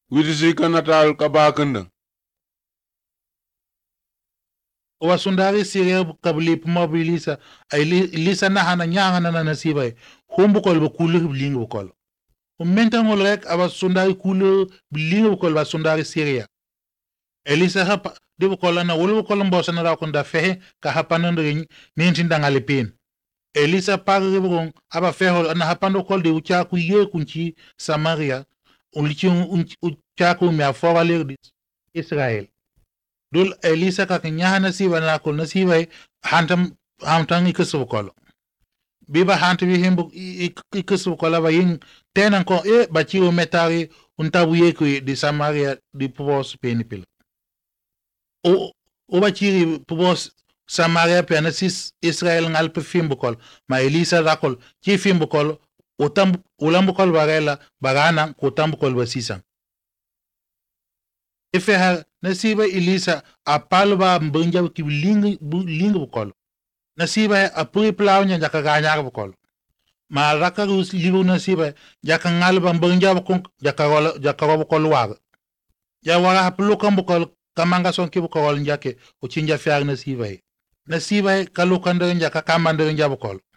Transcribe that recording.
Widisi kanatal kabakanda. Wa sundari Syria kabli mobilisa ay lisa na hana nyanga na nasiba humbu kol ba kulu blingu kol umenta ngol rek aba sundari kulu blingu kol ba sundari Syria elisa hapa de kol na wulu kol mbosa na ko nda fehe ka hapana ndri ninti ndangale pin elisa pagrebon aba feho na hapando kol de ucha ku ye kunchi Samaria ulichi ucha ku mi afora lerdi Israel dul elisa ka kanya nasiba na kol nasiba hantam ikusu kol biba hantu bi himbu ikusu kol ba yin tenan ko ba chiwo metari untabu yeku di Samaria di povos penipil o ba chiri povos Samaria penasis Israel ngal pe fimbu kol ma elisa rakol chi fimbu kol ulambu kol barela bagana ko tambu kol basisa Efeha nasiba Elisa apalba mbunja ki lingi bukol. Nasiba apuri plawnya jaka ganyar bukol. Ma rakarus libu nasiba jaka ngalba mbunja bukol jaka bukol war. Ya wara haplukan bukol kamanga sonki bukol njake uchinja fiar nasiba. Nasiba kalukan jaka kamanda bukol.